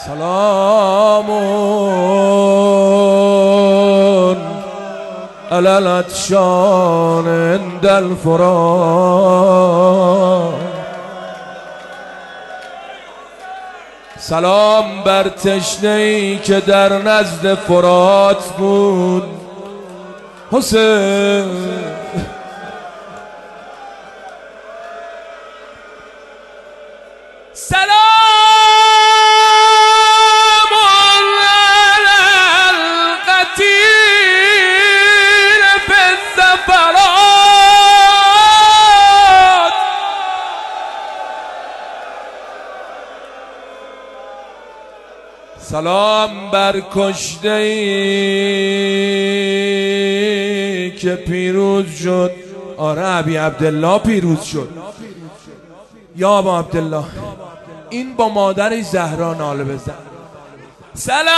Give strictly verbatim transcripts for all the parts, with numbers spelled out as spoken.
سلامون علی العطشان عند الفرات. سلام بر تشنه‌ای که در نزد فرات بود. حسین سلام علی القتیل فی الزفرات. سلام بر کشته‌ای که پیروز شد. آره ابی عبدالله پیروز شد. یا ابا عبدالله این با مادر زهرا ناله بزن. سلام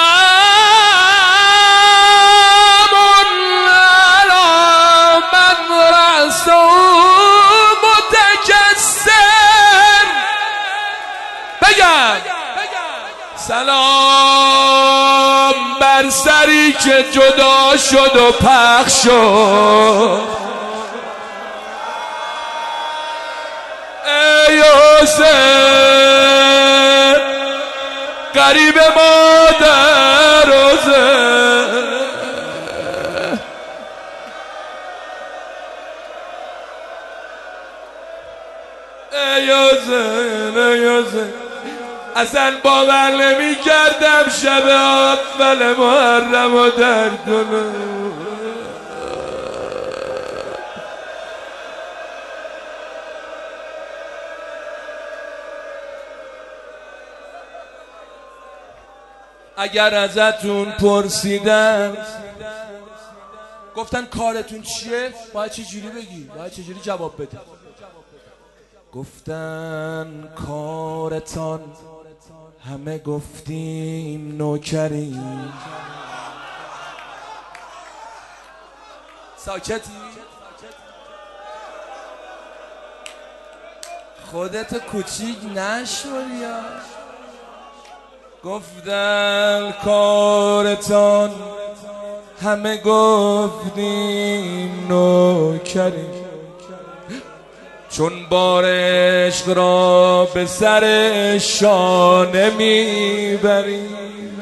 علی من رأسه متجسر. بگم سلام بر سری که جدا شد و پخش شد. ای حسین قریب مادر حسین. ای حسین ای حسین اصلا باور نمی کردم شب اول محرم و در دلم. اگر ازتون پرسیدن گفتن کارتون چیه، باید چجوری بگی؟ باید چجوری جواب بده؟ گفتن کارتان، همه گفتیم نوکریم. ساکتی؟ خودت کوچیک نشوریا. گفتن کارتان، همه گفتیم نوکریم. چون بار عشق را به سر شانه میبریم.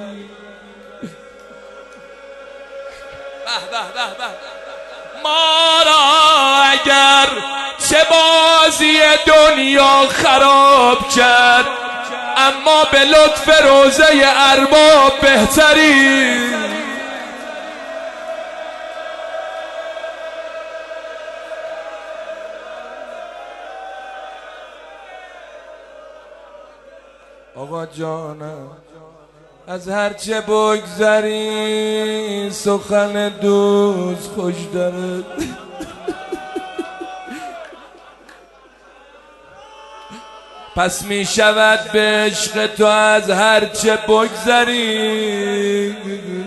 ما را اگر چه بازی دنیا خراب کرد، اما به لطف روزه ارباب بهتری. آقا جانم از هرچه بگذری سخن دوست خوش دارد. پس می شود به عشق تو از هرچه بگذری.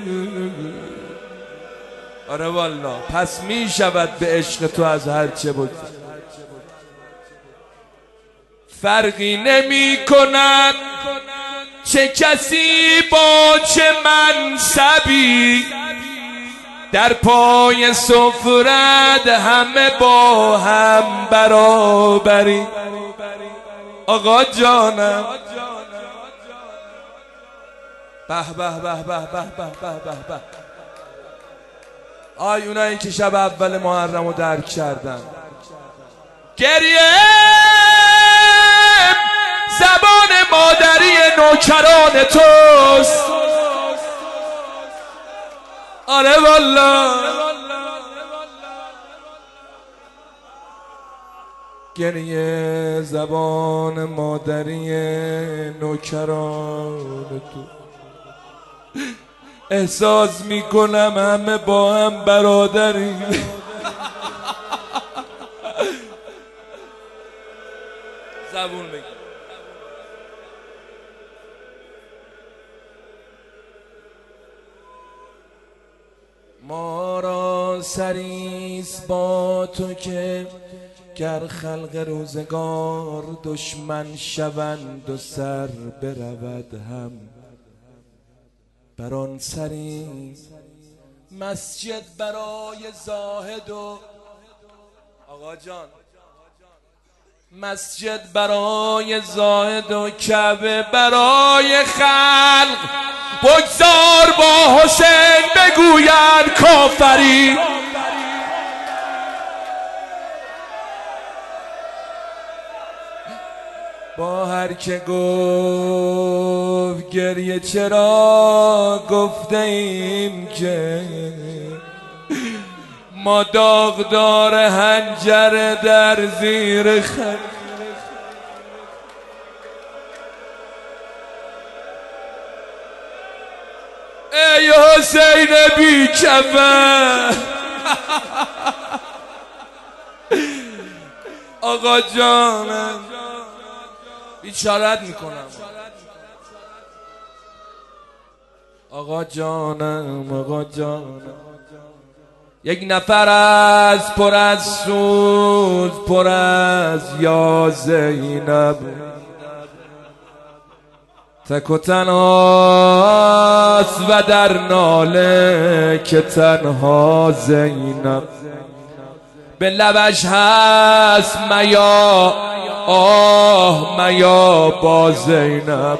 آره والا پس می شود به عشق تو از هرچه بگذری. فرقی نمی کند چه کسی با چه منصبی، در پای سفرت همه با هم برابری. آقا جانم به به به به به به به به به. آی اونایی که شب اول محرم رو درک کردن. گریه زبان مادری نوکران توست. آره والا گریه زبان مادری نوکران تو. احساس میکنم همه با هم برادری. زبون بگی. ما را سریست با تو که گر خلق روزگار دشمن شوند و سر برود هم بر آن سری مسجد برای زاهد و آقا جان، مسجد برای زاهد و کعبه برای خلق، بگذار با حسین بگویند کافری. با هر که گفت گریه چرا، گفته ایم که ما داغدار حنجر در زیر خم. ای حسین بی کفن آقا جانم بیچارت میکنم، آقا جانم آقا جانم. یک نفر از پر از سوز، پر از یا زینب، تک و تنهاست و در ناله که تنها زینب. به لبش هست میا آه میا با زینب.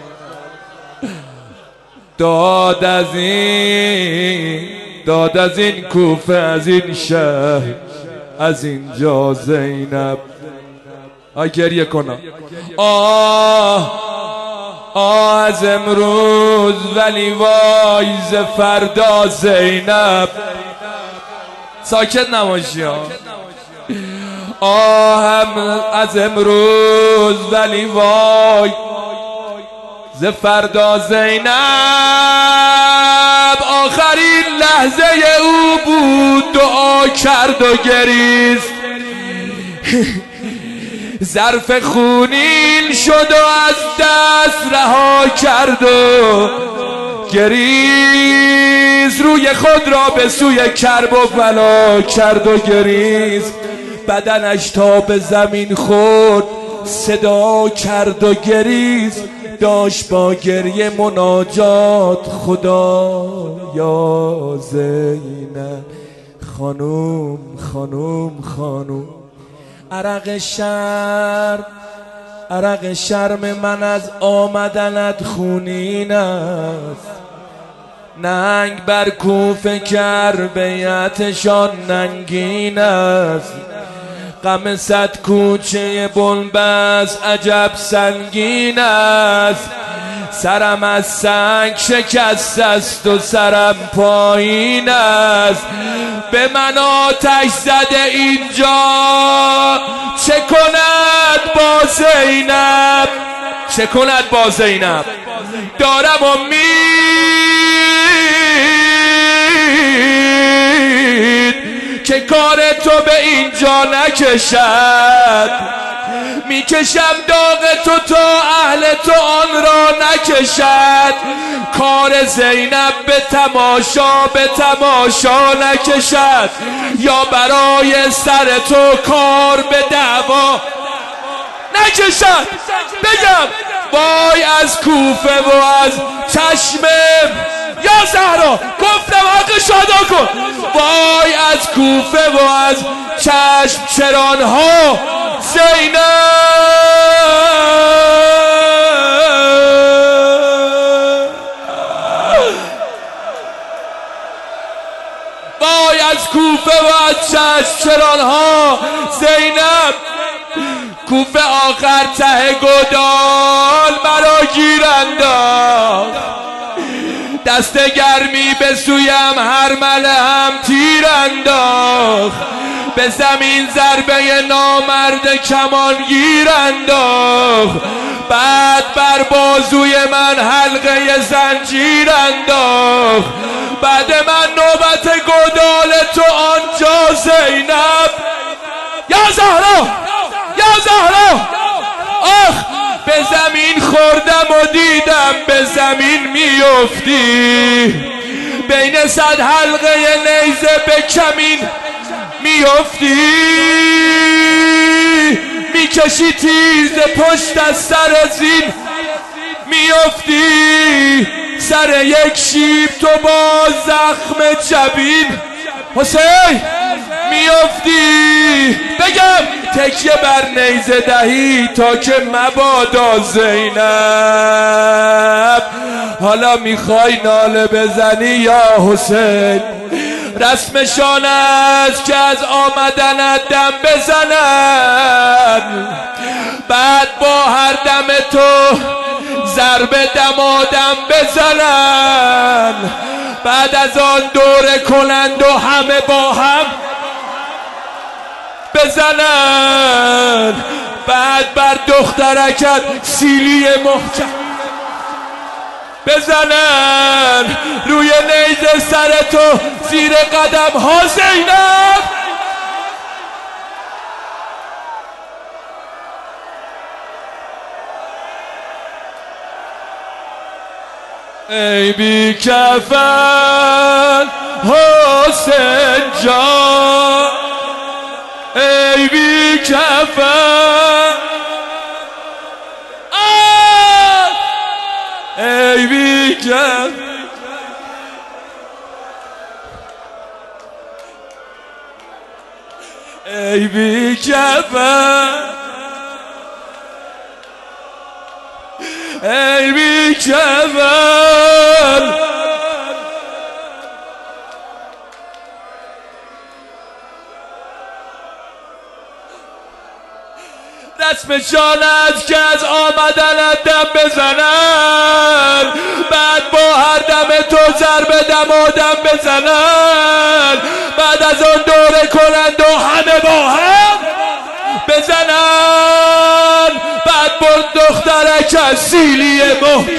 داد از این داد از این کوفه، از این شهر، از اینجا زینب. آی گریه کنم آه آه از امروز ولی وای ز فردا زینب. ساکت نباشی ها. آهم از امروز ولی وای ز فردا زینب. آخرین لحظه او بود، دعا کرد و گریست، ظرف خونین شد و از دست رها کرد و گریز، روی خود را به سوی کرب و بلا کرد و گریز. بدنش تا به زمین خورد صدا کرد و گریز، داشت با گریه مناجات خدا یا زینب. خانوم خانوم خانوم، عرق شرم عرق شرم من از آمدنت خونین است. ننگ بر کوفه کربیتشان ننگین است. غم صد کوچه بنبست عجب سنگین است. سرم از سنگ شکست است و سرم پایین است. به من آتش زده اینجا، چه کند با زینب، چه کند با زینب. دارم امید که کار تو به اینجا نکشد. میکشم داغ تو تا اهل تو آن را نکشد. کار زینب به تماشا به تماشا نکشد، یا برای سر تو کار به دعوا نکشد. بگم وای از کوفه و از چشمم، یا زهرا گفتم حق شادا کن. وای از کوفه و از چشم چرانها زینب. وای از کوفه و از چشم چرانها زینب. کوفه آخر ته گدال مرا گیر انداخت. دست گرمی به سویم هر مله هم تیر انداخت. به زمین ضربه نامرد کمانگیر انداخت. بعد بر بازوی من حلقه زنجیر انداخت. بعد من نوبت گدال تو آنجا زینب. یا زهرا یا زهرا آخ به زمین خوردم و دیدم به زمین میفتی. بین صد حلقه نیزه به کمین میفتی. میکشی تیز پشت از سر زین میفتی. سر یک شیب تو با زخم جبین حسین میافتی. بگم تکیه بر نیزه دهی تا که مبادا زینب. حالا میخوای ناله بزنی یا حسین؟ رسمشان است که از آمدنت دم بزنن، بعد با هر دم تو ضرب دمادم بزنن، بعد از آن دوره کنند و همه با هم بزنن، بعد بر دخترکت سیلی محکم بزنن، روی نیزه سر تو زیر قدم ها زینب. ای بی کفن حسین جان، ای بی کفن، ای بی کفن، ای بی کفن، ای بی کفن. رسمشان است که از آمدنت دم بزنن، بعد با هر دم تو ضرب دمادم بزنن، بعد از آن دوره کنند و همه با هم بزنن، بعد با دخترک از سیلی مهر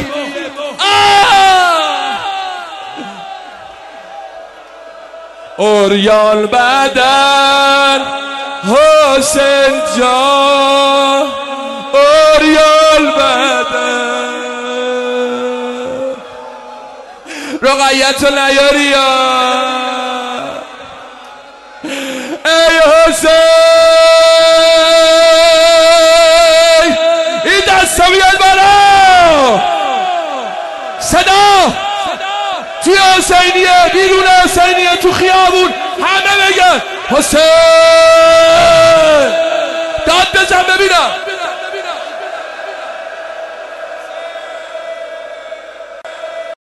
اوریان بدن حسین جان، اوریان بدن. رقیت و نیاری ای حسین، این دست ها بیاد بالا، صدا توی حسینیه، بیرون حسینیه، تو خیابون همه بگن حسین. داد بزن ببینم.